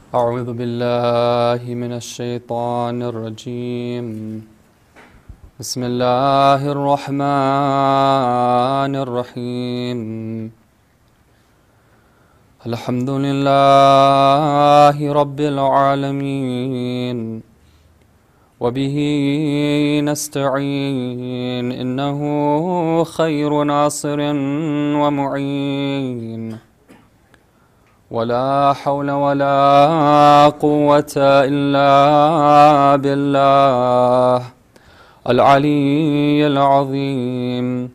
أعوذ بالله من الشيطان الرجيم. بسم الله الرحمن الرحيم. الحمد لله رب العالمين وبه نستعين إنه خير ناصر ومعين ولا حول ولا قوة إلا بالله العلي العظيم.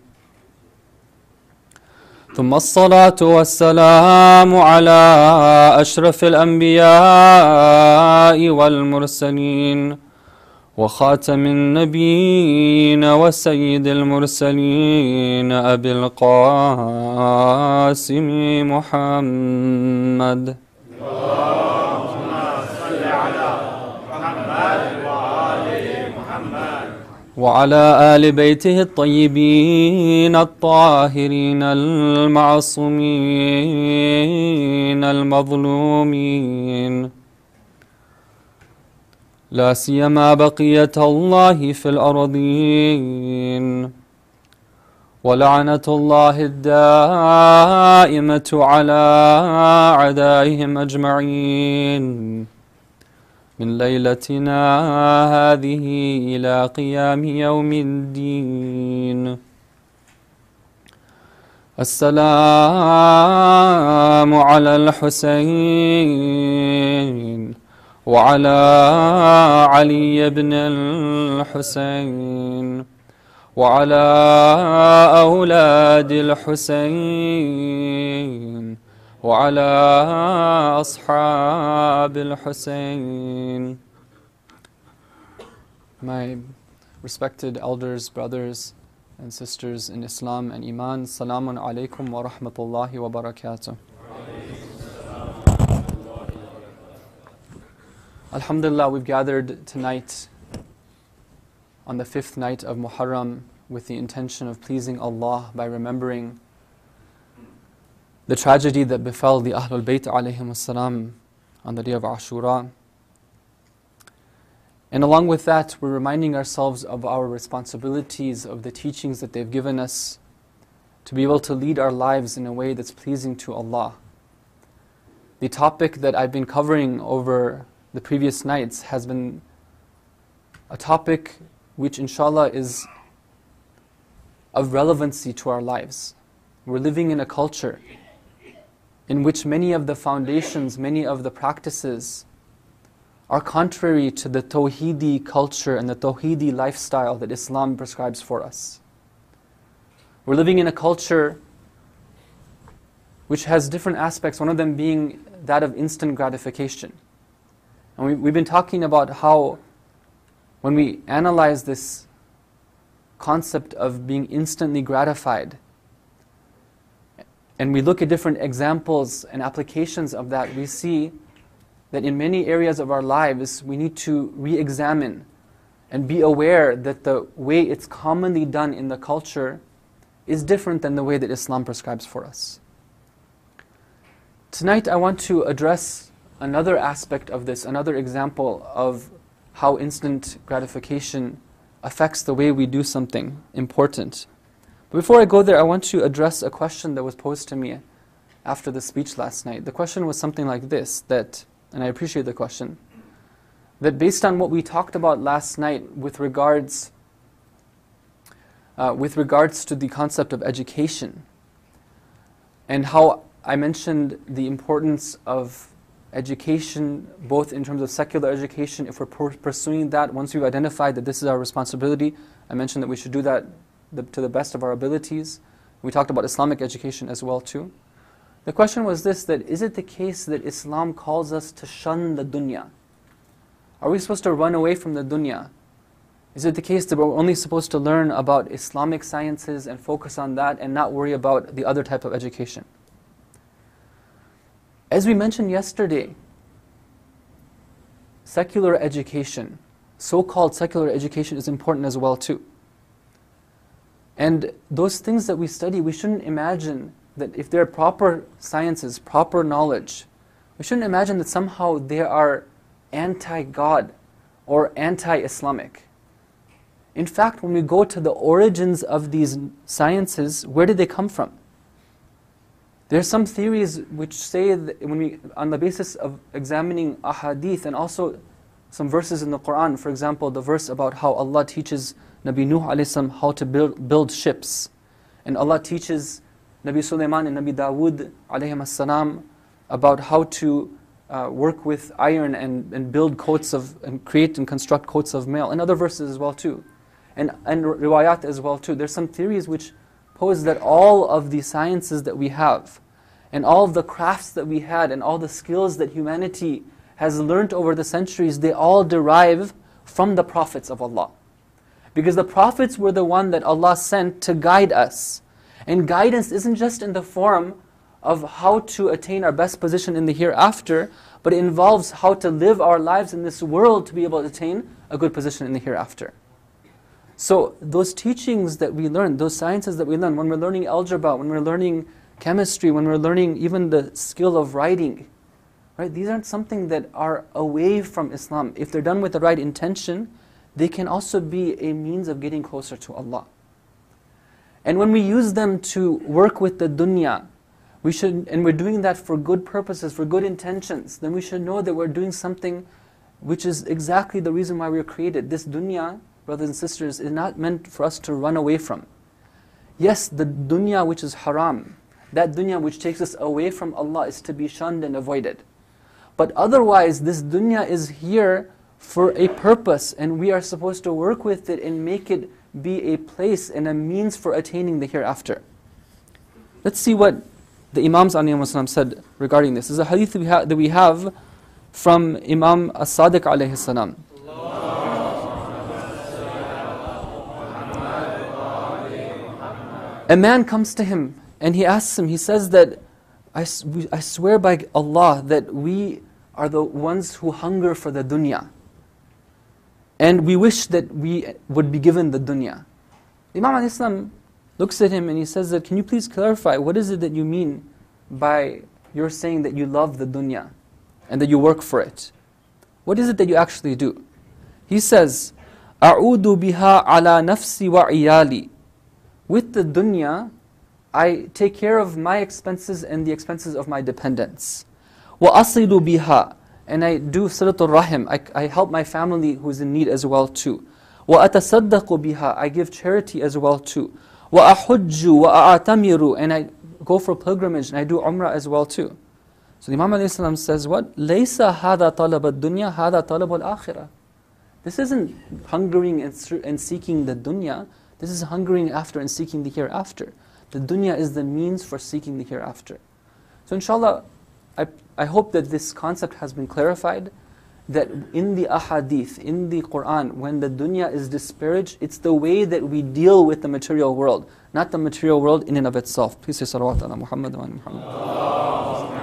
ثم الصلاة والسلام على أشرف الأنبياء والمرسلين وخاتم النبيين وسيد المرسلين أبي القاسم محمد. اللهم صل على محمد وآل محمد وعلى آل بيته الطيبين الطاهرين المعصومين المظلومين، لا سيما بقية الله في الأرضين، ولعنة الله الدائمة على أعدائهم أجمعين من ليلتنا هذه إلى قيام يوم الدين. السلام على الحسين وعلى علي بن الحسين وعلى أولاد الحسين وعلى أصحاب الحسين. My respected elders, brothers and sisters in Islam and Iman, Salamun alaikum wa rahmatullahi wa barakatuh. Alhamdulillah, we've gathered tonight on the 5th night of Muharram with the intention of pleasing Allah by remembering the tragedy that befell the Ahlul Bayt alayhim salam on the day of Ashura. And along with that, we're reminding ourselves of our responsibilities, of the teachings that they've given us, to be able to lead our lives in a way that's pleasing to Allah. The topic that I've been covering over the previous nights has been a topic which inshallah is of relevancy to our lives. We're living in a culture in which many of the foundations, many of the practices are contrary to the Tawheedi culture and the Tawheedi lifestyle that Islam prescribes for us. We're living in a culture which has different aspects, one of them being that of instant gratification. And we've been talking about how when we analyze this concept of being instantly gratified, and we look at different examples and applications of that, we see that in many areas of our lives, we need to re-examine and be aware that the way it's commonly done in the culture is different than the way that Islam prescribes for us. Tonight I want to address another aspect of this, another example of how instant gratification affects the way we do something important. But before I go there, I want to address a question that was posed to me after the speech last night. The question was something like this, and I appreciate the question, that based on what we talked about last night with regards to the concept of education, and how I mentioned the importance of education, both in terms of secular education, if we're pursuing that, once we've identified that this is our responsibility, I mentioned that we should do that to the best of our abilities. We talked about Islamic education as well too. The question was this, that is it the case that Islam calls us to shun the dunya? Are we supposed to run away from the dunya? Is it the case that we're only supposed to learn about Islamic sciences and focus on that and not worry about the other type of education? As we mentioned yesterday, secular education, so-called secular education, is important as well too. And those things that we study, we shouldn't imagine that if there are proper sciences, proper knowledge, We shouldn't imagine that somehow they are anti-God or anti-Islamic. In fact, when we go to the origins of these sciences, where did they come from? There are some theories which say that on the basis of examining ahadith and also some verses in the Quran, for example, the verse about how Allah teaches Nabi Nuh alayhi salam how to build ships, and Allah teaches Nabi Sulaiman and Nabi Dawood alayhi salam about how to work with iron and build and create and construct coats of mail, and other verses as well too, and riwayat as well too. There's some theories which pose that all of the sciences that we have, and all of the crafts that we had, and all the skills that humanity has learned over the centuries, they all derive from the prophets of Allah. Because the prophets were the one that Allah sent to guide us. And guidance isn't just in the form of how to attain our best position in the hereafter, but it involves how to live our lives in this world to be able to attain a good position in the hereafter. So those teachings that we learn, those sciences that we learn, when we're learning algebra, when we're learning chemistry, when we're learning even the skill of writing, right? These aren't something that are away from Islam. If they're done with the right intention, they can also be a means of getting closer to Allah. And when we use them to work with the dunya, and we're doing that for good purposes, for good intentions, then we should know that we're doing something which is exactly the reason why we were created. This dunya, brothers and sisters, is not meant for us to run away from. Yes, the dunya which is haram, that dunya which takes us away from Allah, is to be shunned and avoided. But otherwise, this dunya is here for a purpose, and we are supposed to work with it and make it be a place and a means for attaining the hereafter. Let's see what the Imams ﷺ said regarding this. This is a hadith that we have from Imam As-Sadiq alayhi salam. A man comes to him and he asks him, he says that, I swear by Allah that we are the ones who hunger for the dunya. And we wish that we would be given the dunya. Imam al-Islam looks at him and he says that, can you please clarify, what is it that you mean by your saying that you love the dunya and that you work for it? What is it that you actually do? He says, أَعُودُ بِهَا عَلَى نَفْسِي وَعِيَالِي. With the dunya, I take care of my expenses and the expenses of my dependents. وَأَصِلُ بِهَا. And I do silatul rahim. I help my family who's in need as well too. وَأَتَصَدَّقُ بِهَا. I give charity as well too. وَأَحُجُّ وَأَعْتَمِرُ. And I go for pilgrimage and I do umrah as well too. So the Imam ﷺ says what? لَيْسَ هَذَا طَلَبَ الدُّنْيَا هَذَا طَلَبُ الْآخِرَةِ. This isn't hungering and seeking the dunya. This is hungering after and seeking the hereafter. The dunya is the means for seeking the hereafter. So inshallah, I hope that this concept has been clarified, that in the ahadith, in the Quran, when the dunya is disparaged, it's the way that we deal with the material world, not the material world in and of itself. Please say salawat ala Muhammad wa ala Muhammad.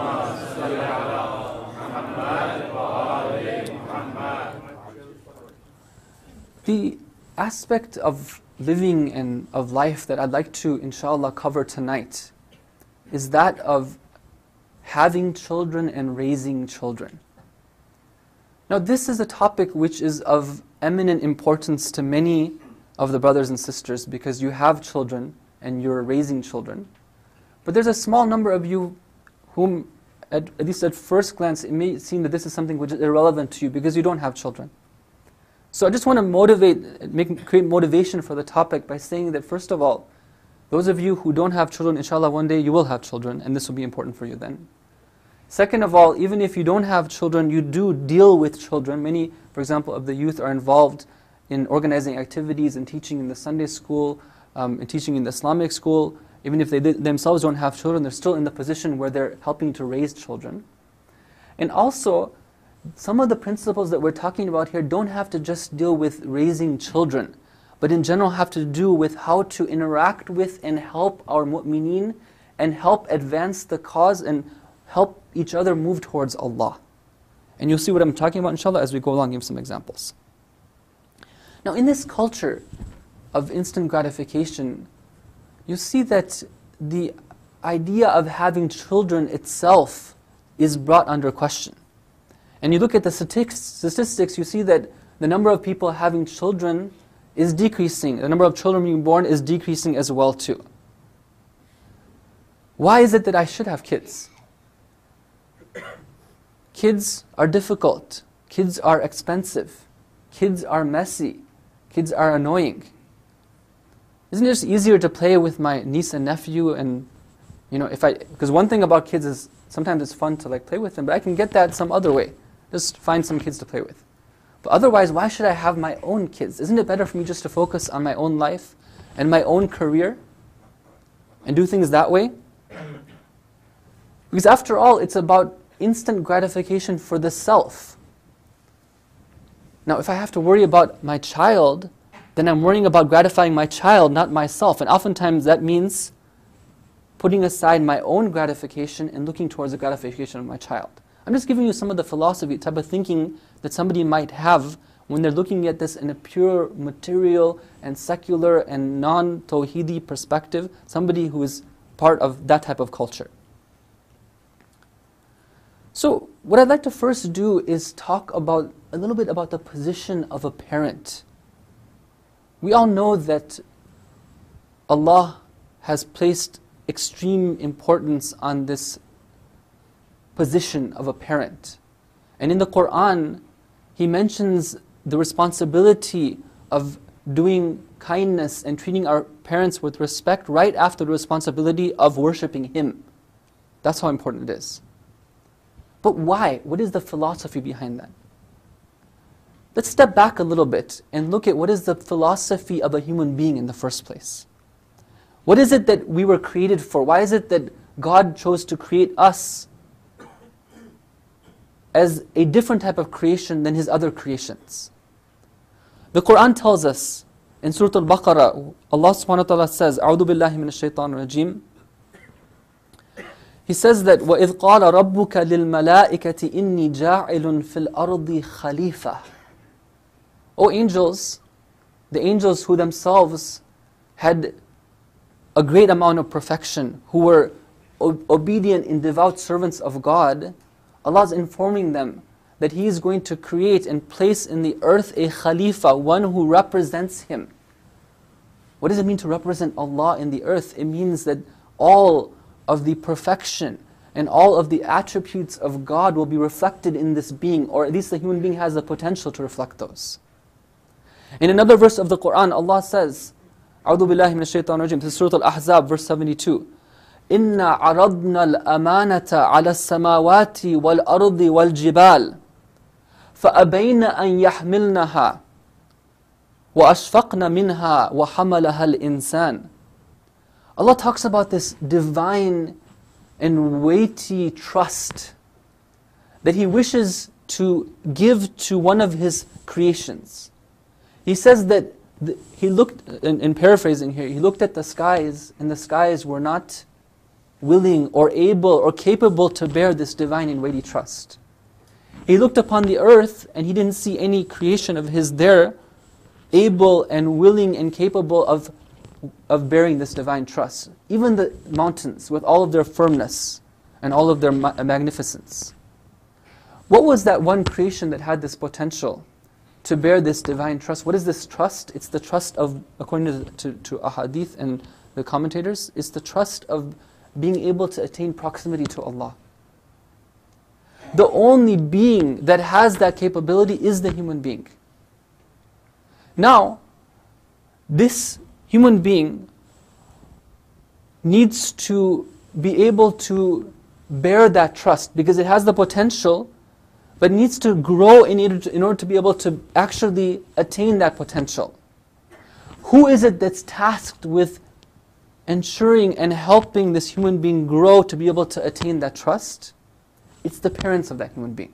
The aspect of living and of life that I'd like to, inshallah, cover tonight is that of having children and raising children. Now this is a topic which is of eminent importance to many of the brothers and sisters because you have children and you're raising children. But there's a small number of you whom, at least at first glance, it may seem that this is something which is irrelevant to you because you don't have children. So I just want to create motivation for the topic by saying that first of all, those of you who don't have children, inshallah one day you will have children and this will be important for you then. Second of all, even if you don't have children, you do deal with children. Many, for example, of the youth are involved in organizing activities and teaching in the Sunday school, and teaching in the Islamic school. Even if they themselves don't have children, they're still in the position where they're helping to raise children. And also, some of the principles that we're talking about here don't have to just deal with raising children, but in general have to do with how to interact with and help our mu'mineen and help advance the cause and help each other move towards Allah. And you'll see what I'm talking about, inshallah, as we go along, give some examples. Now, in this culture of instant gratification, you see that the idea of having children itself is brought under question. And you look at the statistics, you see that the number of people having children is decreasing. The number of children being born is decreasing as well too. Why is it that I should have kids? Kids are difficult. Kids are expensive. Kids are messy. Kids are annoying. Isn't it just easier to play with my niece and nephew and, because one thing about kids is sometimes it's fun to play with them, but I can get that some other way. Just find some kids to play with. But otherwise, why should I have my own kids? Isn't it better for me just to focus on my own life and my own career and do things that way? Because after all, it's about instant gratification for the self. Now, if I have to worry about my child, then I'm worrying about gratifying my child, not myself. And oftentimes that means putting aside my own gratification and looking towards the gratification of my child. I'm just giving you some of the philosophy, type of thinking that somebody might have when they're looking at this in a pure material and secular and non-tawhidi perspective, somebody who is part of that type of culture. So what I'd like to first do is talk about a little bit about the position of a parent. We all know that Allah has placed extreme importance on this position of a parent. And in the Quran, He mentions the responsibility of doing kindness and treating our parents with respect right after the responsibility of worshipping Him. That's how important it is. But why? What is the philosophy behind that? Let's step back a little bit and look at what is the philosophy of a human being in the first place. What is it that we were created for? Why is it that God chose to create us as a different type of creation than His other creations? The Quran tells us in Surah Al-Baqarah, Allah subhanahu wa ta'ala says, أعوذ بالله من الشيطان الرجيم. He says that وَإِذْ قَالَ رَبُّكَ لِلْمَلَائِكَةِ إِنِّي جَاعِلٌ فِي الْأَرْضِ خَلِيفَةً. O angels, the angels who themselves had a great amount of perfection, who were obedient and devout servants of God, Allah is informing them that He is going to create and place in the earth a Khalifa, one who represents Him. What does it mean to represent Allah in the earth? It means that all of the perfection and all of the attributes of God will be reflected in this being, or at least the human being has the potential to reflect those. In another verse of the Quran, Allah says, أعوذ بالله من الشيطان الرجيم, this is Surah Al-Ahzab, verse 72. إِنَّا عَرَضْنَا الْأَمَانَةَ عَلَى السَّمَاوَاتِ وَالْأَرْضِ وَالْجِبَالِ فَأَبَيْنَ أَنْ يَحْمِلْنَهَا وَأَشْفَقْنَ مِنْهَا وَحَمَلَهَا الْإِنسَانِ. Allah talks about this divine and weighty trust that He wishes to give to one of His creations. He says that He looked, in paraphrasing here, He looked at the skies, and the skies were not willing or able or capable to bear this divine and weighty trust. He looked upon the earth, and He didn't see any creation of His there able and willing and capable of bearing this divine trust. Even the mountains, with all of their firmness and all of their magnificence. What was that one creation that had this potential to bear this divine trust? What is this trust? It's the trust of, according to ahadith and the commentators, it's the trust of being able to attain proximity to Allah. The only being that has that capability is the human being. Now, this human being needs to be able to bear that trust because it has the potential, but needs to grow in order to be able to actually attain that potential. Who is it that's tasked with ensuring and helping this human being grow to be able to attain that trust? It's the parents of that human being.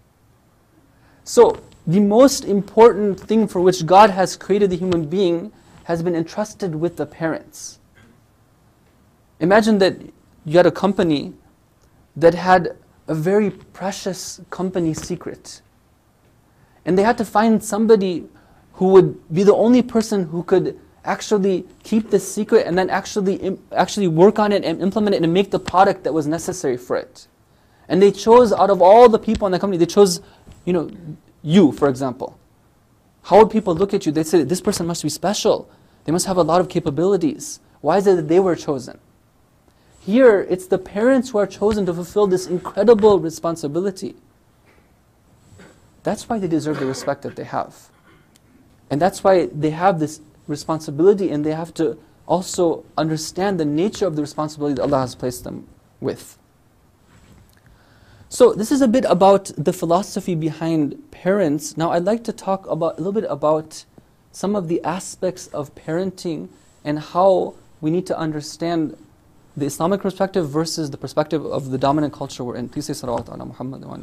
So, the most important thing for which God has created the human being has been entrusted with the parents. Imagine that you had a company that had a very precious company secret. And they had to find somebody who would be the only person who could actually keep this secret and then actually work on it and implement it and make the product that was necessary for it. And they chose, out of all the people in the company, they chose, you, for example. How would people look at you? They'd say, this person must be special. They must have a lot of capabilities. Why is it that they were chosen? Here, it's the parents who are chosen to fulfill this incredible responsibility. That's why they deserve the respect that they have. And that's why they have this responsibility, and they have to also understand the nature of the responsibility that Allah has placed them with. So this is a bit about the philosophy behind parents. Now I'd like to talk a little bit about some of the aspects of parenting and how we need to understand the Islamic perspective versus the perspective of the dominant culture we're in. Please say salawat ala Muhammad wa ala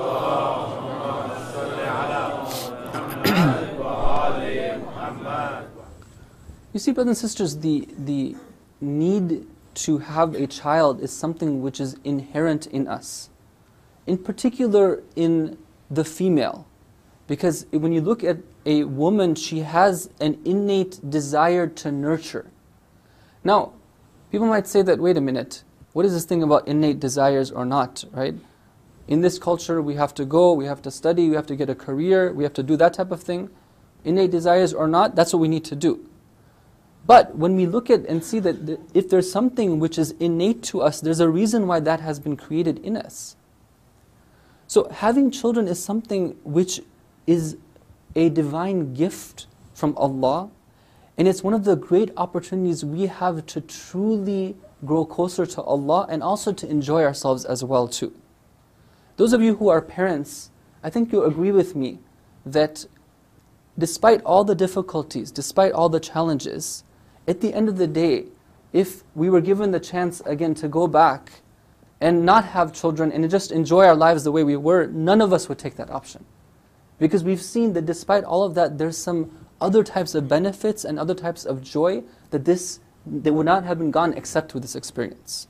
Muhammad. You see, brothers and sisters, the need to have a child is something which is inherent in us. In particular in the female. Because when you look at a woman, she has an innate desire to nurture. Now, people might say that, wait a minute, what is this thing about innate desires or not, right? In this culture, we have to go, we have to study, we have to get a career, we have to do that type of thing. Innate desires or not, that's what we need to do. But when we look at and see that if there's something which is innate to us, there's a reason why that has been created in us. So having children is something which is a divine gift from Allah, and it's one of the great opportunities we have to truly grow closer to Allah and also to enjoy ourselves as well too. Those of you who are parents, I think you'll agree with me that despite all the difficulties, despite all the challenges, at the end of the day, if we were given the chance again to go back and not have children and just enjoy our lives the way we were, none of us would take that option. Because we've seen that despite all of that, there's some other types of benefits and other types of joy that would not have been gone except through this experience.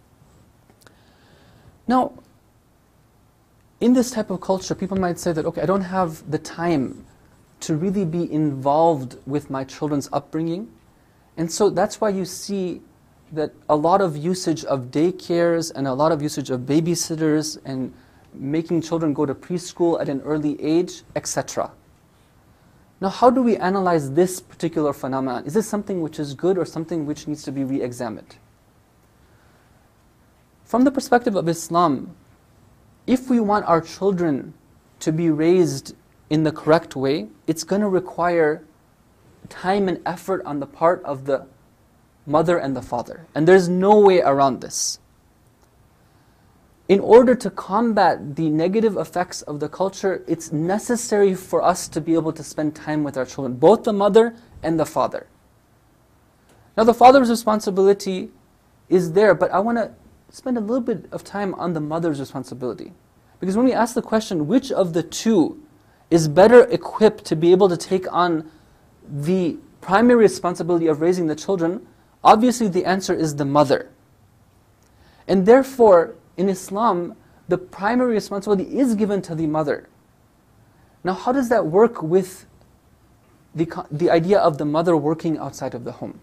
Now, in this type of culture, people might say that, okay, I don't have the time to really be involved with my children's upbringing. And so that's why you see that a lot of usage of daycares and a lot of usage of babysitters and making children go to preschool at an early age, etc. Now, how do we analyze this particular phenomenon? Is this something which is good or something which needs to be re-examined? From the perspective of Islam, if we want our children to be raised in the correct way, it's going to require time and effort on the part of the mother and the father. And there's no way around this. In order to combat the negative effects of the culture, it's necessary for us to be able to spend time with our children, both the mother and the father. Now the father's responsibility is there, but I want to spend a little bit of time on the mother's responsibility. Because when we ask the question, which of the two is better equipped to be able to take on the primary responsibility of raising the children, obviously the answer is the mother. And therefore, in Islam, the primary responsibility is given to the mother. Now how does that work with the idea of the mother working outside of the home?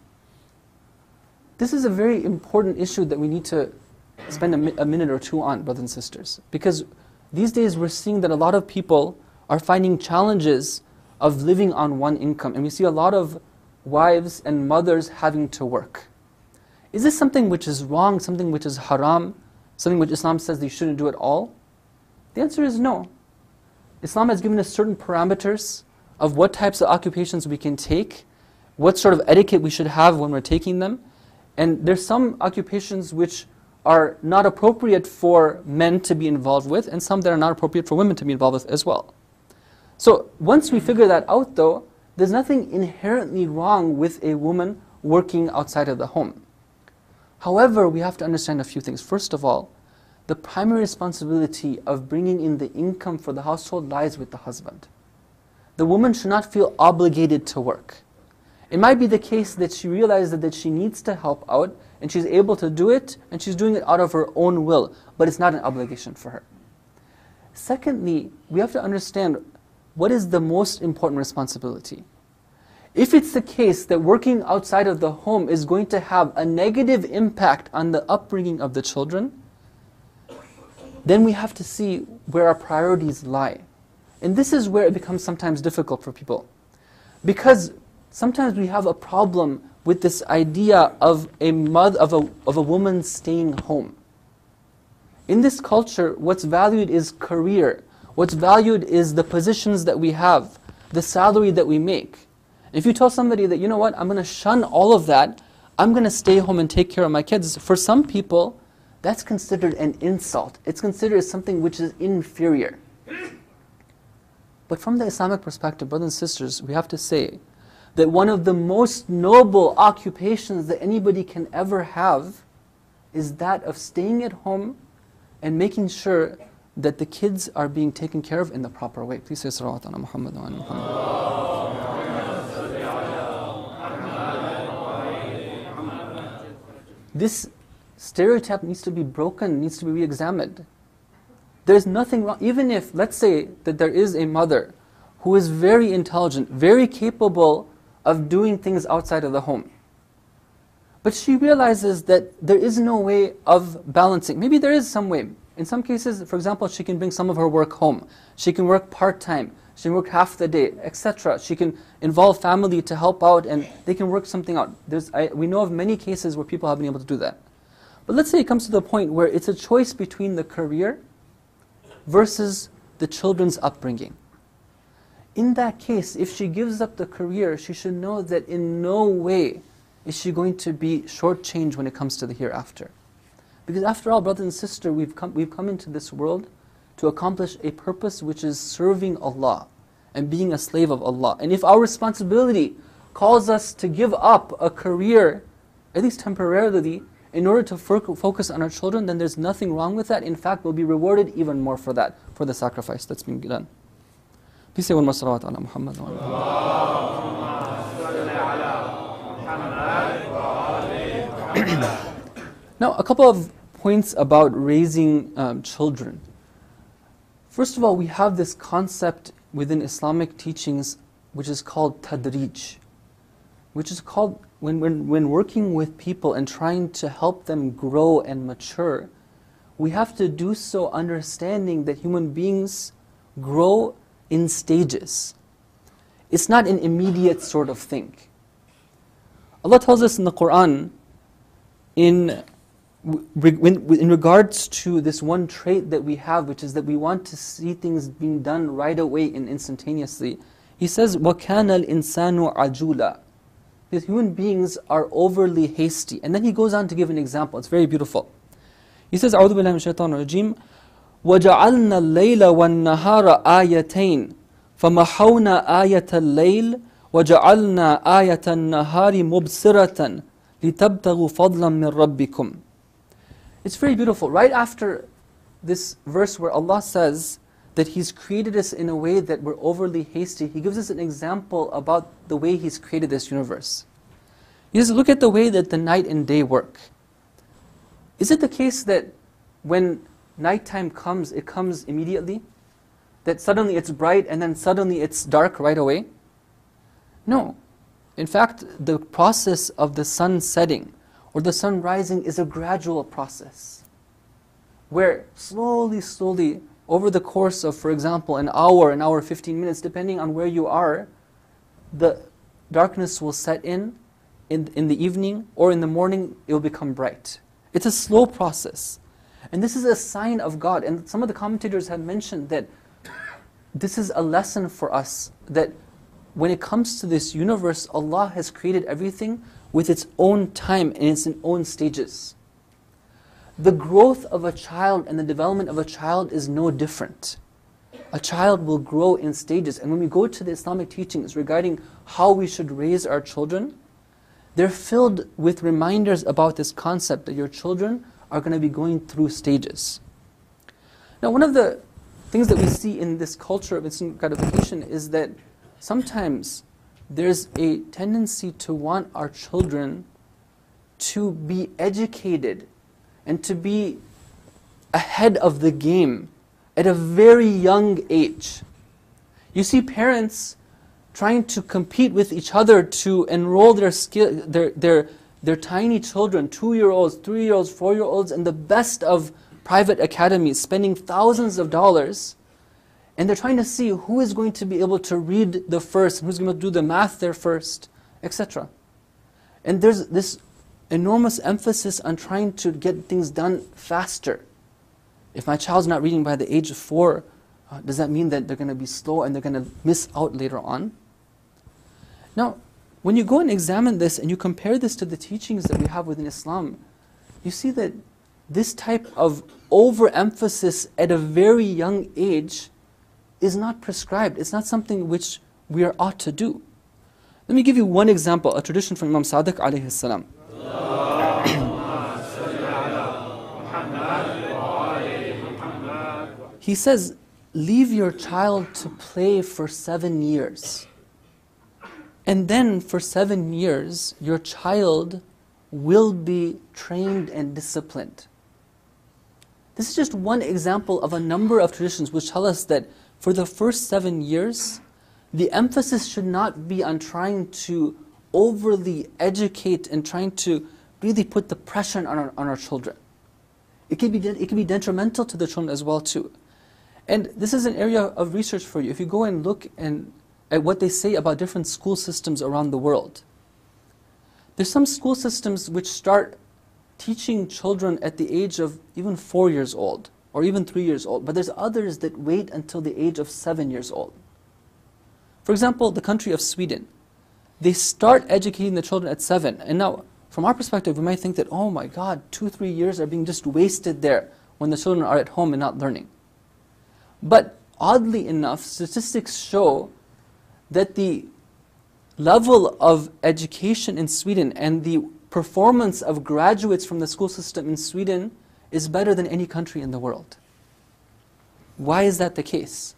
This is a very important issue that we need to spend a minute or two on, brothers and sisters. Because these days we're seeing that a lot of people are finding challenges of living on one income. And we see a lot of wives and mothers having to work. Is this something which is wrong, something which is haram, something which Islam says they shouldn't do at all? The answer is no. Islam has given us certain parameters of what types of occupations we can take, what sort of etiquette we should have when we're taking them. And there's some occupations which are not appropriate for men to be involved with, and some that are not appropriate for women to be involved with as well. So once we figure that out though, there's nothing inherently wrong with a woman working outside of the home. However, we have to understand a few things. First of all, the primary responsibility of bringing in the income for the household lies with the husband. The woman should not feel obligated to work. It might be the case that she realizes that she needs to help out, and she's able to do it, and she's doing it out of her own will, but it's not an obligation for her. Secondly, we have to understand what is the most important responsibility. If it's the case that working outside of the home is going to have a negative impact on the upbringing of the children, then we have to see where our priorities lie. And this is where it becomes sometimes difficult for people. Because sometimes we have a problem with this idea of a woman staying home. In this culture, what's valued is career. What's valued is the positions that we have, the salary that we make. If you tell somebody that, you know what, I'm going to shun all of that, I'm going to stay home and take care of my kids, for some people, that's considered an insult. It's considered as something which is inferior. But from the Islamic perspective, brothers and sisters, we have to say that one of the most noble occupations that anybody can ever have is that of staying at home and making sure that the kids are being taken care of in the proper way. Please say salawat ala Muhammad wa ala Muhammad. This stereotype needs to be broken, needs to be re-examined. There's nothing wrong, even if, let's say, that there is a mother who is very intelligent, very capable of doing things outside of the home. But she realizes that there is no way of balancing. Maybe there is some way. In some cases, for example, she can bring some of her work home. She can work part-time. She can work half the day, etc. She can involve family to help out, and they can work something out. We know of many cases where people have been able to do that. But let's say it comes to the point where it's a choice between the career versus the children's upbringing. In that case, if she gives up the career, she should know that in no way is she going to be shortchanged when it comes to the hereafter. Because after all, brothers and sisters, we've come into this world to accomplish a purpose which is serving Allah and being a slave of Allah. And if our responsibility calls us to give up a career, at least temporarily, in order to focus on our children, then there's nothing wrong with that. In fact, we'll be rewarded even more for that, for the sacrifice that's being done. Please say one more salawat ala Muhammad wa ala. Now, a couple of points about raising children. First of all, we have this concept within Islamic teachings which is called tadrij, which is called, when working with people and trying to help them grow and mature, we have to do so understanding that human beings grow in stages. It's not an immediate sort of thing. Allah tells us in the Quran, in regards to this one trait that we have, which is that we want to see things being done right away and instantaneously. He says, وَكَانَ الْإِنسَانُ عَجُولًا. These human beings are overly hasty. And then he goes on to give an example. It's very beautiful. He says, أعوذ بالله من الشيطان الرجيم وَجَعَلْنَا اللَّيْلَ وَالنَّهَارَ آيَتَيْنِ فَمَحَوْنَا آيَةَ اللَّيْلِ وَجَعَلْنَا آيَةَ النَّهَارِ مُبْصِرَةً لِتَبْتَغُوا فَضْلًا مِّن رَبِّكُمْ. It's very beautiful. Right after this verse where Allah says that He's created us in a way that we're overly hasty, He gives us an example about the way He's created this universe. He says, look at the way that the night and day work. Is it the case that when nighttime comes, it comes immediately? That suddenly it's bright and then suddenly it's dark right away? No. In fact, the process of the sun setting or the sun rising is a gradual process, where slowly, over the course of, for example, an hour, 15 minutes, depending on where you are, the darkness will set in the evening, or in the morning it will become bright. It's a slow process. And this is a sign of God. And some of the commentators have mentioned that this is a lesson for us, that when it comes to this universe, Allah has created everything with its own time and its own stages. The growth of a child and the development of a child is no different. A child will grow in stages. And when we go to the Islamic teachings regarding how we should raise our children, they're filled with reminders about this concept that your children are going to be going through stages. Now, one of the things that we see in this culture of instant gratification is that sometimes there's a tendency to want our children to be educated and to be ahead of the game at a very young age. You see parents trying to compete with each other to enroll their tiny children, 2-year-olds, 3-year-olds, 4-year-olds, in the best of private academies, spending thousands of dollars, and they're trying to see who is going to be able to read the first, who's going to do the math there first, etc. And there's this enormous emphasis on trying to get things done faster. If my child's not reading by the age of 4, does that mean that they're going to be slow and they're going to miss out later on? Now, when you go and examine this and you compare this to the teachings that we have within Islam, you see that this type of overemphasis at a very young age is not prescribed. It's not something which we are ought to do. Let me give you one example, a tradition from Imam Sadiq alayhi salam. He says, leave your child to play for 7 years. And then for 7 years, your child will be trained and disciplined. This is just one example of a number of traditions which tell us that for the first 7 years, the emphasis should not be on trying to overly educate and trying to really put the pressure on our children. It can be detrimental to the children as well too. And this is an area of research for you. If you go and look at what they say about different school systems around the world, there's some school systems which start teaching children at the age of even 4 years old, or even 3 years old, but there's others that wait until the age of 7 years old. For example, the country of Sweden, they start educating the children at 7, and now, from our perspective, we might think that, oh my God, 2-3 years are being just wasted there when the children are at home and not learning. But oddly enough, statistics show that the level of education in Sweden and the performance of graduates from the school system in Sweden is better than any country in the world. Why is that the case?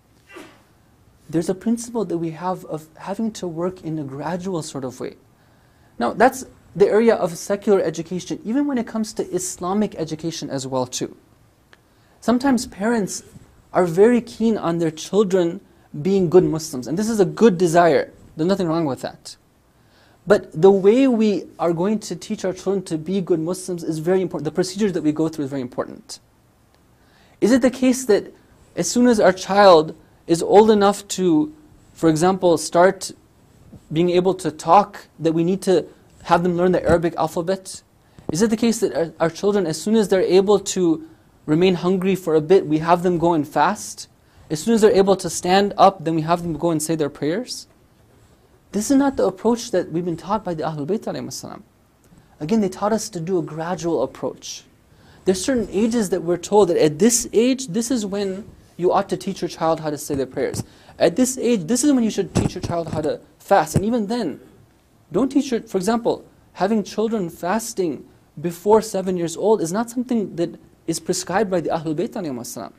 There's a principle that we have of having to work in a gradual sort of way. Now, that's the area of secular education, even when it comes to Islamic education as well too. Sometimes parents are very keen on their children being good Muslims, and this is a good desire. There's nothing wrong with that. But the way we are going to teach our children to be good Muslims is very important. The procedures that we go through is very important. Is it the case that as soon as our child is old enough to, for example, start being able to talk, that we need to have them learn the Arabic alphabet? Is it the case that our children, as soon as they're able to remain hungry for a bit, we have them go and fast? As soon as they're able to stand up, then we have them go and say their prayers? This is not the approach that we've been taught by the Ahlul Bayt alayhim salam. Again, they taught us to do a gradual approach. There's certain ages that we're told that at this age, this is when you ought to teach your child how to say their prayers. At this age, this is when you should teach your child how to fast. And even then, don't teach your, for example, having children fasting before 7 years old is not something that is prescribed by the Ahlul Bayt alayhim salam.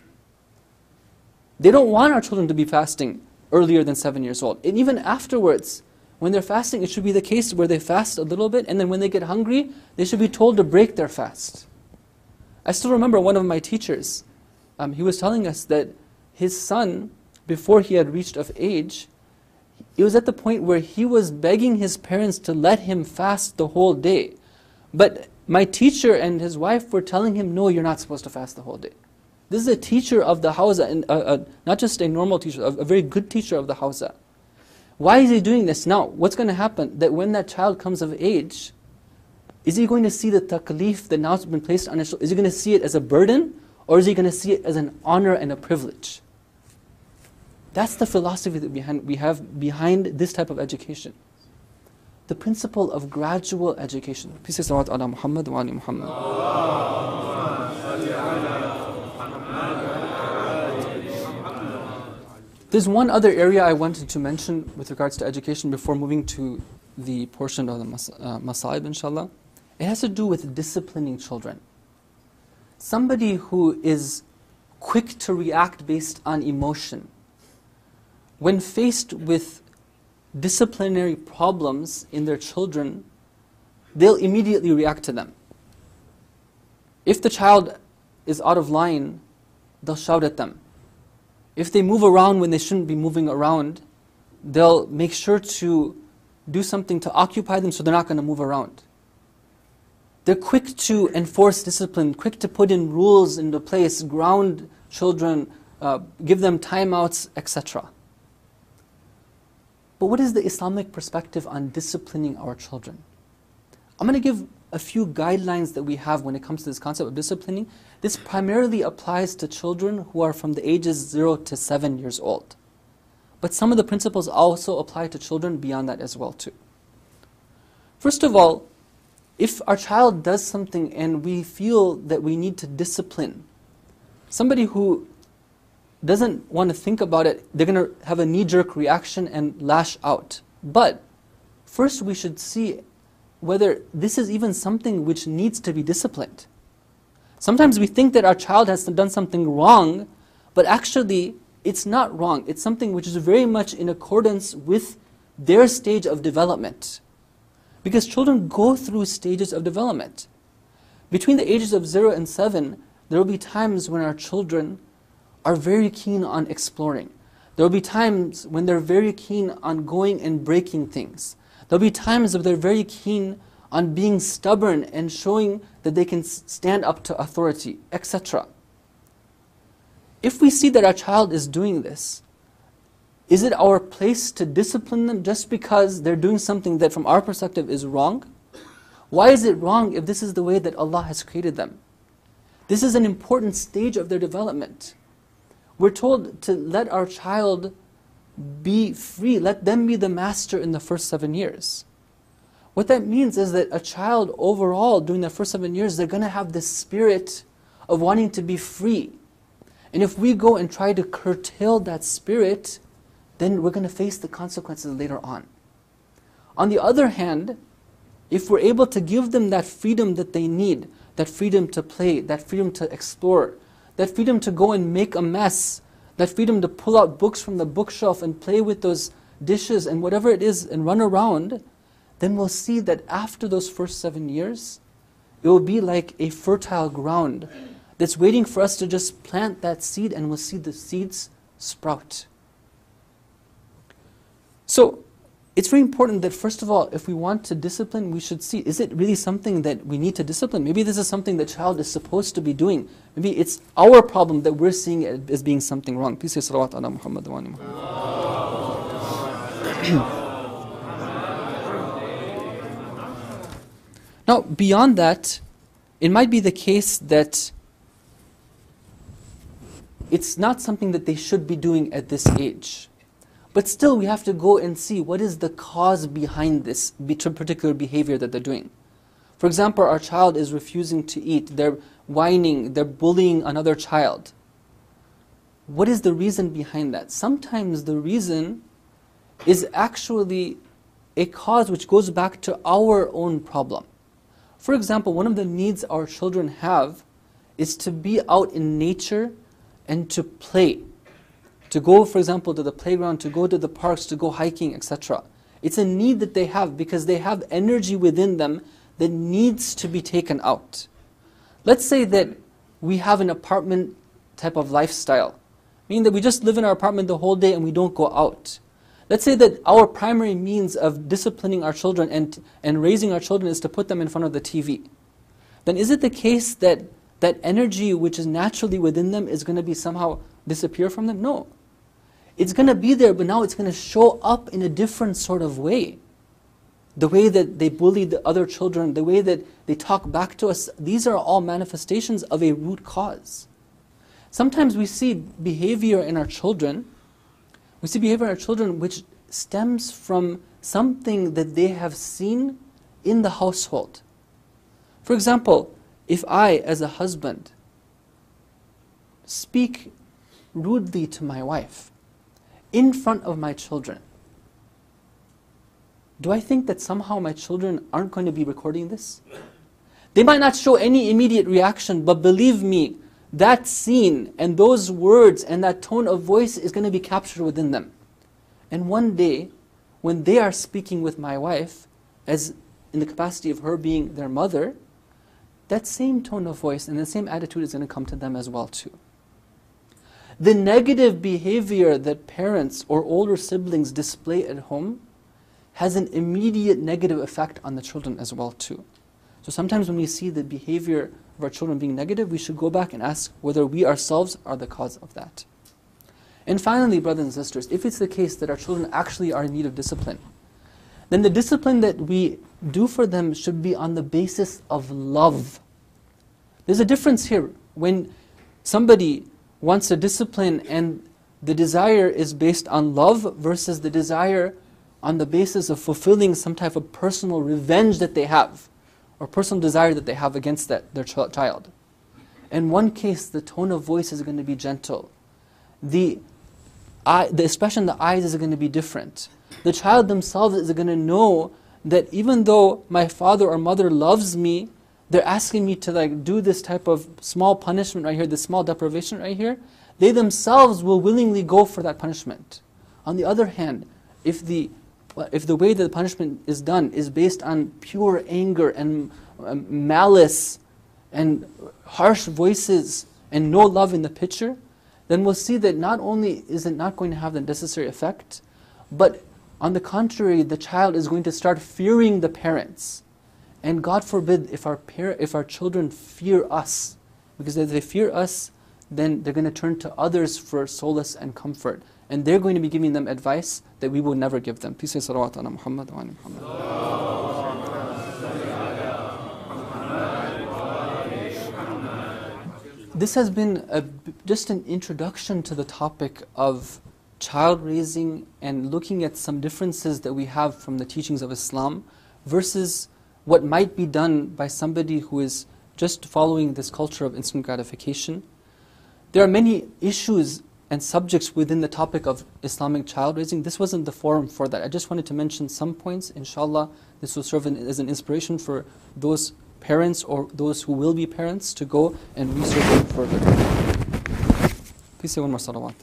They don't want our children to be fasting earlier than 7 years old. And even afterwards, when they're fasting, it should be the case where they fast a little bit, and then when they get hungry, they should be told to break their fast. I still remember one of my teachers, he was telling us that his son, before he had reached of age, it was at the point where he was begging his parents to let him fast the whole day. But my teacher and his wife were telling him, no, you're not supposed to fast the whole day. This is a teacher of the Hawza, and not just a normal teacher, a very good teacher of the Hawza. Why is he doing this? Now, what's going to happen? That when that child comes of age, is he going to see the taklif that now has been placed on his shoulder? Is he going to see it as a burden? Or is he going to see it as an honor and a privilege? That's the philosophy that we have behind this type of education. The principle of gradual education. Peace and salawat ala Muhammad wa ali Muhammad. There's one other area I wanted to mention with regards to education before moving to the portion of the Masa'ib, inshallah. It has to do with disciplining children. Somebody who is quick to react based on emotion, when faced with disciplinary problems in their children, they'll immediately react to them. If the child is out of line, they'll shout at them. If they move around when they shouldn't be moving around, they'll make sure to do something to occupy them so they're not going to move around. They're quick to enforce discipline, quick to put in rules into place, ground children, give them timeouts, etc. But what is the Islamic perspective on disciplining our children? I'm going to give a few guidelines that we have when it comes to this concept of disciplining. This primarily applies to children who are from the ages 0 to 7 years old. But some of the principles also apply to children beyond that as well too. First of all, if our child does something and we feel that we need to discipline, somebody who doesn't want to think about it, they're going to have a knee-jerk reaction and lash out. But first we should see whether this is even something which needs to be disciplined. Sometimes we think that our child has done something wrong, but actually it's not wrong. It's something which is very much in accordance with their stage of development. Because children go through stages of development. Between the ages of 0 and 7, there will be times when our children are very keen on exploring. There will be times when they're very keen on going and breaking things. There will be times when they're very keen on being stubborn and showing that they can stand up to authority, etc. If we see that our child is doing this, is it our place to discipline them just because they're doing something that from our perspective is wrong? Why is it wrong if this is the way that Allah has created them? This is an important stage of their development. We're told to let our child be free, let them be the master in the first 7 years. What that means is that a child overall during the first 7 years, they're going to have this spirit of wanting to be free. And if we go and try to curtail that spirit, then we're going to face the consequences later on. On the other hand, if we're able to give them that freedom that they need, that freedom to play, that freedom to explore, that freedom to go and make a mess, that freedom to pull out books from the bookshelf and play with those dishes and whatever it is and run around, then we'll see that after those first 7 years, it will be like a fertile ground that's waiting for us to just plant that seed, and we'll see the seeds sprout. So, it's very important that first of all, if we want to discipline, we should see, is it really something that we need to discipline? Maybe this is something the child is supposed to be doing. Maybe it's our problem that we're seeing it as being something wrong. Please say salawat ala Muhammad wa ali Muhammad. Now, beyond that, it might be the case that it's not something that they should be doing at this age. But still, we have to go and see what is the cause behind this particular behavior that they're doing. For example, our child is refusing to eat, they're whining, they're bullying another child. What is the reason behind that? Sometimes the reason is actually a cause which goes back to our own problem. For example, one of the needs our children have is to be out in nature and to play. To go, for example, to the playground, to go to the parks, to go hiking, etc. It's a need that they have because they have energy within them that needs to be taken out. Let's say that we have an apartment type of lifestyle, meaning that we just live in our apartment the whole day and we don't go out. Let's say that our primary means of disciplining our children and raising our children is to put them in front of the TV. Then is it the case that that energy which is naturally within them is going to be somehow disappear from them? No. It's going to be there, but now it's going to show up in a different sort of way. The way that they bully the other children, the way that they talk back to us, these are all manifestations of a root cause. Sometimes we see behavior in our children, which stems from something that they have seen in the household. For example, if I, as a husband, speak rudely to my wife in front of my children, do I think that somehow my children aren't going to be recording this? They might not show any immediate reaction, but believe me, that scene and those words and that tone of voice is going to be captured within them. And one day, when they are speaking with my wife, as in the capacity of her being their mother, that same tone of voice and the same attitude is going to come to them as well too. The negative behavior that parents or older siblings display at home has an immediate negative effect on the children as well too. So sometimes when we see the behavior of our children being negative, we should go back and ask whether we ourselves are the cause of that. And finally, brothers and sisters, if it's the case that our children actually are in need of discipline, then the discipline that we do for them should be on the basis of love. There's a difference here. When somebody wants a discipline and the desire is based on love versus the desire on the basis of fulfilling some type of personal revenge that they have, or personal desire that they have against their child. In one case, the tone of voice is going to be gentle. The expression in the eyes is going to be different. The child themselves is going to know that even though my father or mother loves me, they're asking me to do this type of small punishment right here, this small deprivation right here, they themselves will willingly go for that punishment. On the other hand, if the way that the punishment is done is based on pure anger and malice and harsh voices and no love in the picture, then we'll see that not only is it not going to have the necessary effect, but on the contrary, the child is going to start fearing the parents. And God forbid if our children fear us, because if they fear us, then they're going to turn to others for solace and comfort. And they're going to be giving them advice that we will never give them. Please say salawat ala Muhammad wa ala Muhammad. This has been just an introduction to the topic of child raising and looking at some differences that we have from the teachings of Islam versus what might be done by somebody who is just following this culture of instant gratification. There are many issues and subjects within the topic of Islamic child raising. This wasn't the forum for that. I just wanted to mention some points. Inshallah, this will serve as an inspiration for those parents or those who will be parents to go and research it further. Please say one more salawat.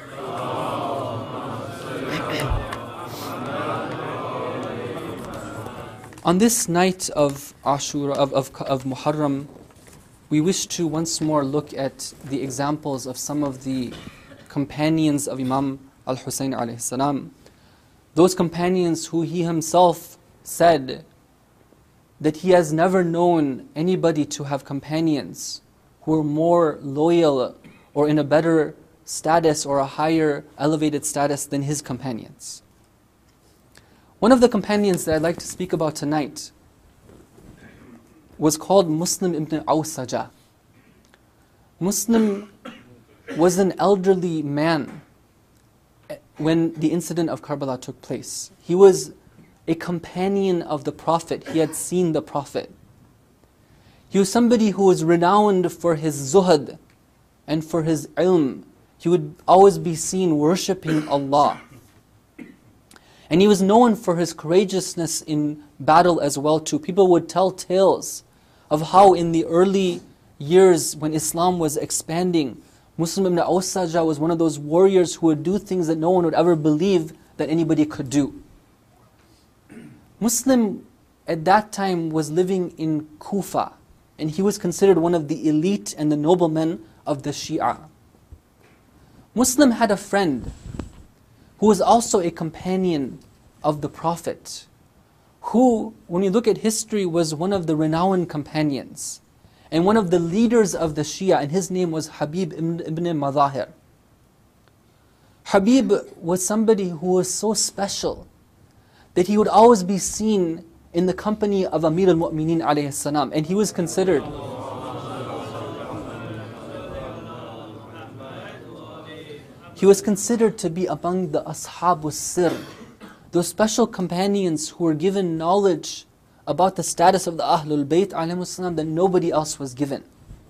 On this night of Ashura, of Muharram, we wish to once more look at the examples of some of the companions of Imam al-Husayn alayhi salam. Those companions who he himself said that he has never known anybody to have companions who are more loyal or in a better status or a higher elevated status than his companions. One of the companions that I'd like to speak about tonight was called Muslim ibn Awsaja. Muslim was an elderly man when the incident of Karbala took place. He was a companion of the Prophet. He had seen the Prophet. He was somebody who was renowned for his zuhd and for his ilm. He would always be seen worshipping Allah. And he was known for his courageousness in battle as well too. People would tell tales of how in the early years when Islam was expanding, Muslim ibn Awsaja was one of those warriors who would do things that no one would ever believe that anybody could do. Muslim at that time was living in Kufa, and he was considered one of the elite and the noblemen of the Shia. Muslim had a friend who was also a companion of the Prophet, who, when you look at history, was one of the renowned companions and one of the leaders of the Shia, and his name was Habib ibn Madahir. Habib was somebody who was so special that he would always be seen in the company of Amir al-Mu'mineen alayhi salam, and he was considered to be among the Ashabus Sir, those special companions who were given knowledge about the status of the Ahlul Bayt alayhimus salam that nobody else was given.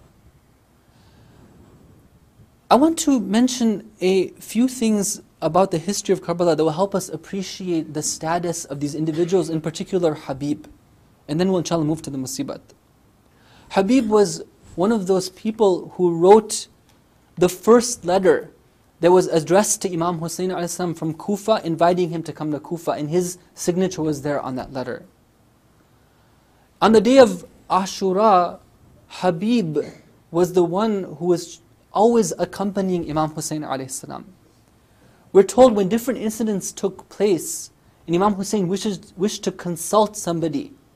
I want to mention a few things about the history of Karbala that will help us appreciate the status of these individuals, in particular Habib. And then we'll inshallah move to the musibat. Habib was one of those people who wrote the first letter that was addressed to Imam Hussein a.s. from Kufa, inviting him to come to Kufa, and his signature was there on that letter. On the day of Ashura, Habib was the one who was always accompanying Imam Hussein a.s. We're told when different incidents took place, and Imam Hussein wished to consult somebody,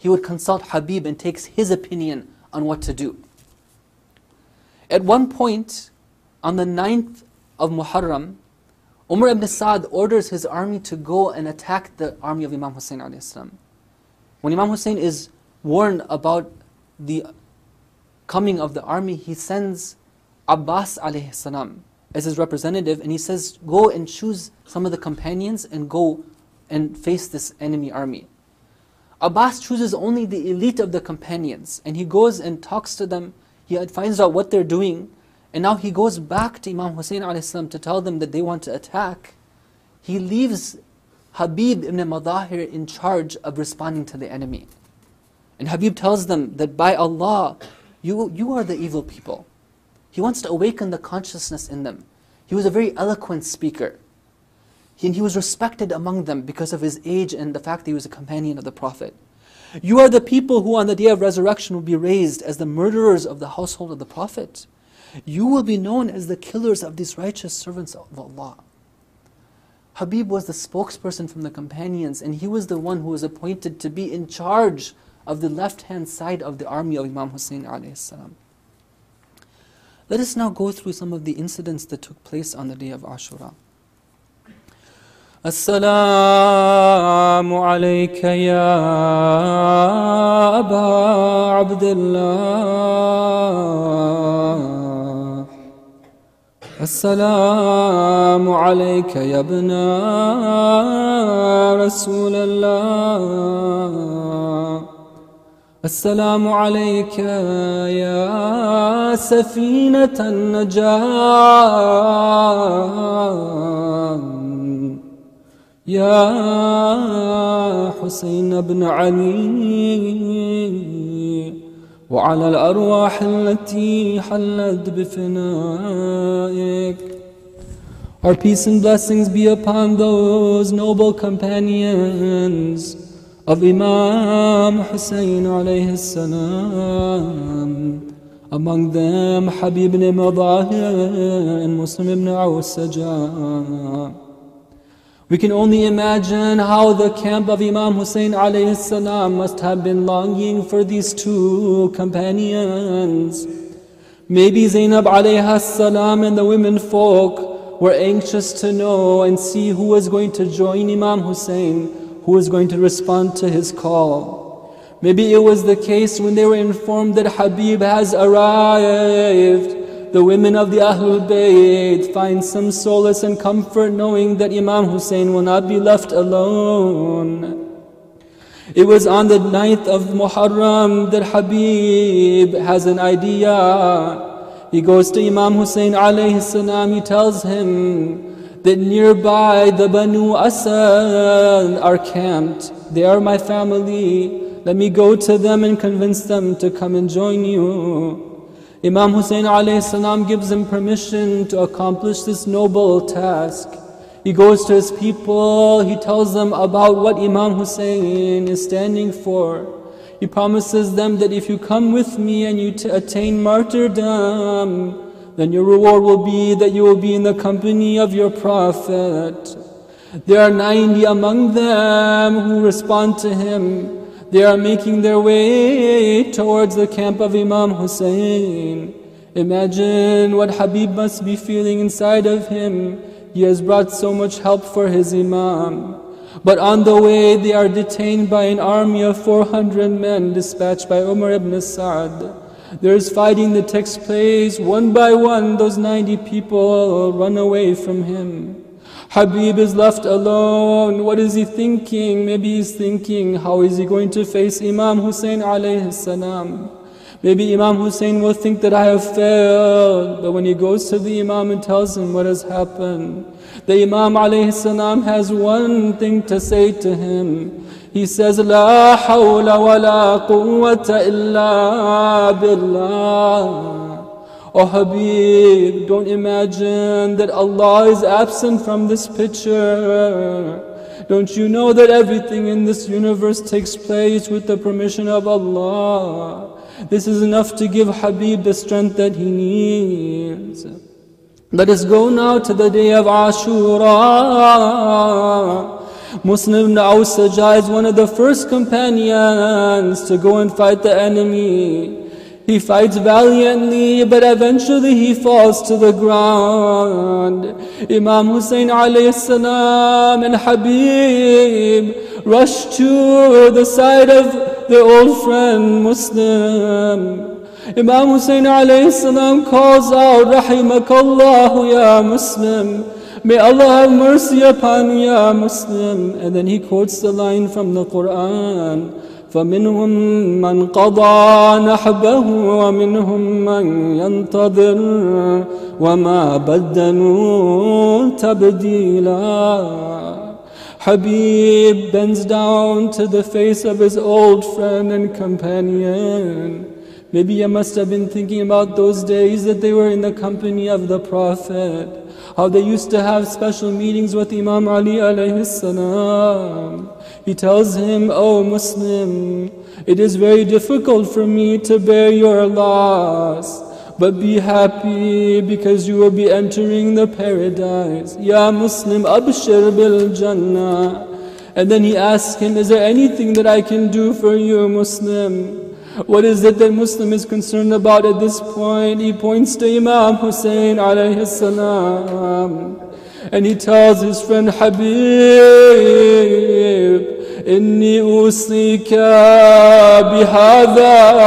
he would consult Habib and takes his opinion on what to do. At one point, on the 9th of Muharram, Umar ibn Sa'd orders his army to go and attack the army of Imam Hussein alayhi salam. When Imam Hussein is warned about the coming of the army, he sends Abbas alayhi salam as his representative, and he says, go and choose some of the companions and go and face this enemy army. Abbas chooses only the elite of the companions, and he goes and talks to them. He finds out what they're doing, and now he goes back to Imam Hussein alayhi salam to tell them that they want to attack. He leaves Habib ibn Madahir in charge of responding to the enemy. And Habib tells them that by Allah, you are the evil people. He wants to awaken the consciousness in them. He was a very eloquent speaker. He was respected among them because of his age and the fact that he was a companion of the Prophet. You are the people who on the day of resurrection will be raised as the murderers of the household of the Prophet. You will be known as the killers of these righteous servants of Allah. Habib was the spokesperson from the companions, and he was the one who was appointed to be in charge of the left-hand side of the army of Imam Hussein alayhi salam. Let us now go through some of the incidents that took place on the day of Ashura. As-salamu alayka ya Aba Abdullah. As-salamu alayka ya ibna Rasulallah. السلام عليك يا سفينة النجاة يا حسين بن علي وعلى الأرواح التي حلت بفنائك. Our peace and blessings be upon those noble companions of Imam Hussein alayhi salam. Among them Habib ibn Madahir and Muslim ibn Awsaja. We can only imagine how the camp of Imam Hussein alayhi salam must have been longing for these two companions. Maybe Zainab alayhi salam and the women folk were anxious to know and see who was going to join Imam Hussein, who was going to respond to his call. Maybe it was the case when they were informed that Habib has arrived. The women of the Ahlul Bayt find some solace and comfort knowing that Imam Hussein will not be left alone. It was on the 9th of Muharram that Habib has an idea. He goes to Imam Hussein alayhi salam, he tells him that nearby the Banu Asad are camped. They are my family. Let me go to them and convince them to come and join you. Imam Hussein alayhi salam gives him permission to accomplish this noble task. He goes to his people, he tells them about what Imam Hussein is standing for. He promises them that if you come with me and you attain martyrdom, then your reward will be that you will be in the company of your Prophet. There are 90 among them who respond to him. They are making their way towards the camp of Imam Hussein. Imagine what Habib must be feeling inside of him. He has brought so much help for his Imam. But on the way they are detained by an army of 400 men dispatched by Umar ibn Sa'd. There is fighting that takes place. One by one, those 90 people run away from him. Habib is left alone. What is he thinking? Maybe he's thinking, how is he going to face Imam Hussein alayhi salam? Maybe Imam Hussein will think that I have failed. But when he goes to the Imam and tells him what has happened, the Imam alayhi salam has one thing to say to him. He says, La hawla wa la quwwata illa billah. Oh Habib, don't imagine that Allah is absent from this picture. Don't you know that everything in this universe takes place with the permission of Allah? This is enough to give Habib the strength that he needs. Let us go now to the day of Ashura. Muslim ibn Awsaja is one of the first companions to go and fight the enemy. He fights valiantly, but eventually he falls to the ground. Imam Hussein alayhi salam and Habib rush to the side of their old friend Muslim. Imam Hussein alayhi salam calls out, Rahimakallahu ya Muslim. May Allah have mercy upon you, ya Muslim. And then he quotes the line from the Quran. فَمِنْهُمْ مَنْ قَضَى نَحْبَهُ وَمِنْهُمْ مَنْ يَنْتَظِرُ وَمَا بَدَّلُوا تَبْدِيلًا. Habib bends down to the face of his old friend and companion. Maybe he must have been thinking about those days that they were in the company of the Prophet, how they used to have special meetings with Imam Ali alayhi salam. He tells him, "Oh Muslim, it is very difficult for me to bear your loss, but be happy because you will be entering the paradise. Ya Muslim, abshir bil Jannah." And then he asks him, "Is there anything that I can do for you, Muslim?" What is it that Muslim is concerned about at this point? He points to Imam Hussein alayhi salam, and he tells his friend Habib, "Inni usika bihadha."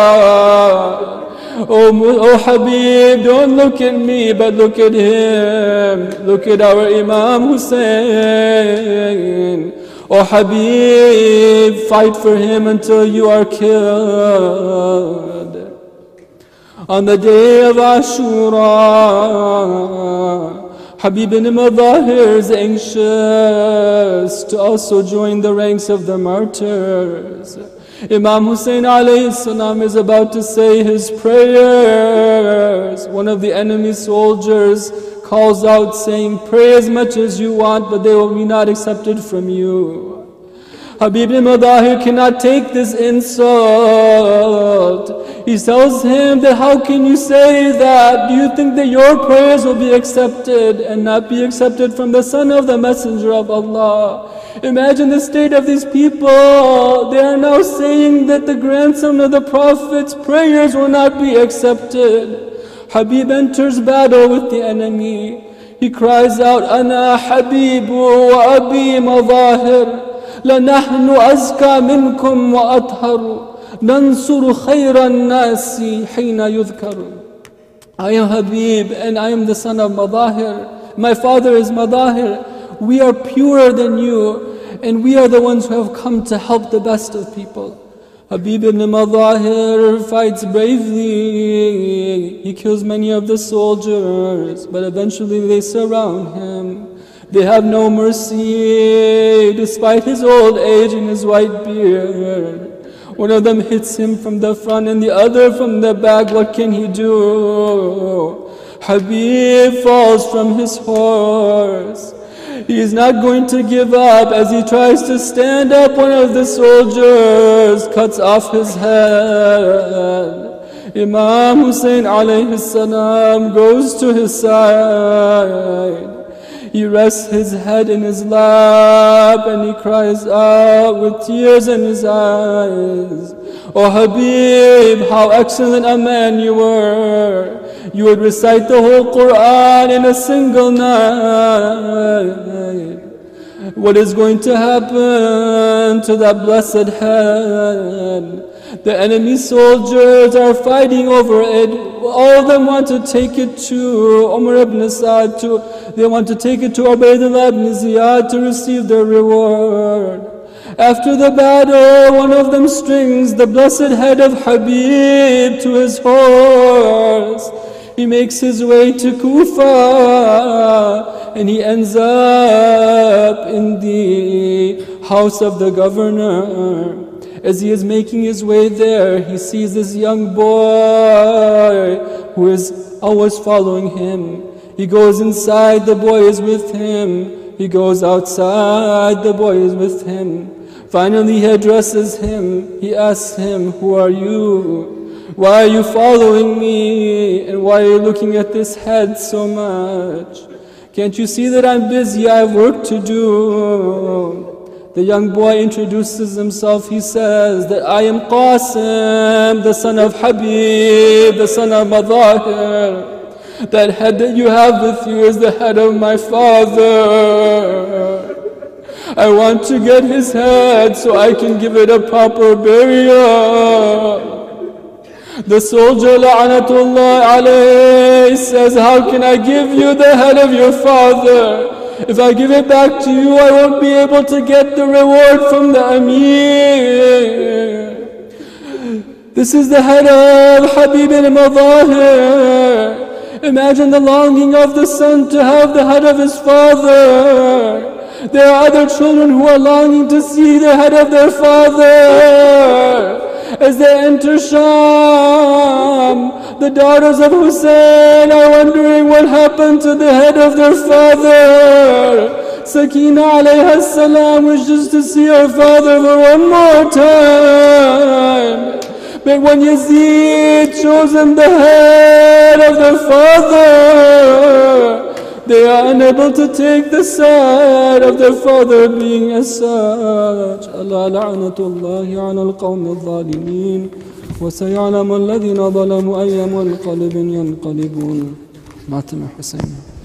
Oh Habib, don't look at me, but look at him. Look at our Imam Hussein. Oh Habib, fight for him until you are killed. On the day of Ashura, Habib ibn Madahir is anxious to also join the ranks of the martyrs. Imam Hussein alayhi salam is about to say his prayers. One of the enemy soldiers calls out saying, "Pray as much as you want, but they will be not accepted from you." Habib ibn Madahir cannot take this insult. He tells him that, "How can you say that? Do you think that your prayers will be accepted and not be accepted from the son of the messenger of Allah?" Imagine the state of these people. They are now saying that the grandson of the Prophet's prayers will not be accepted. Habib enters battle with the enemy. He cries out, "Ana Habibu wa Abi Madahir, لَنَحْنُ أَزْكَى مِنْكُمْ وَأَطْهَرُ نَنْصُرُ خَيْرَ النَّاسِ حِينَ يُذْكَرُ." I am Habib and I am the son of Madahir. My father is Madahir. We are purer than you and we are the ones who have come to help the best of people. Habib ibn Madahir fights bravely. He kills many of the soldiers, but eventually they surround him. They have no mercy, despite his old age and his white beard. One of them hits him from the front and the other from the back. What can he do? Habib falls from his horse. He is not going to give up. As he tries to stand up, one of the soldiers cuts off his head. Imam Hussein alayhi salam goes to his side. He rests his head in his lap and he cries out with tears in his eyes, "Oh Habib, how excellent a man you were. You would recite the whole Quran in a single night. What is going to happen to that blessed head?" The enemy soldiers are fighting over it. All of them want to take it to Umar ibn Sa'd, they want to take it to Ubaydullah ibn Ziyad to receive their reward. After the battle, one of them strings the blessed head of Habib to his horse. He makes his way to Kufa and he ends up in the house of the governor. As he is making his way there, he sees this young boy who is always following him. He goes inside, the boy is with him. He goes outside, the boy is with him. Finally he addresses him. He asks him, "Who are you? Why are you following me? And why are you looking at this head so much? Can't you see that I'm busy? I have work to do." the young boy introduces himself. He says that I am Qasim, the son of Habib, the son of Madahir. That head that you have with you is the head of my father. I want to get his head so I can give it a proper burial. The soldier, la'anatullah alayhi, says, how can I give you the head of your father? If I give it back to you, I won't be able to get the reward from the Amir. This is the head of Habib ibn Madahir. Imagine the longing of the son to have the head of his father. There are other children who are longing to see the head of their father. As they enter Sham, the daughters of Hussein are wondering what happened to the head of their father. Sakina alayha salam wishes to see her father for one more time. But when Yazid shows them the head of their father, they are unable to take the side of their father being as such. Allah la'natullahi ala al-qawmi al-zalimin. وسيعلم الذين ظلموا أي منقلب ينقلبون. Matem Hussein.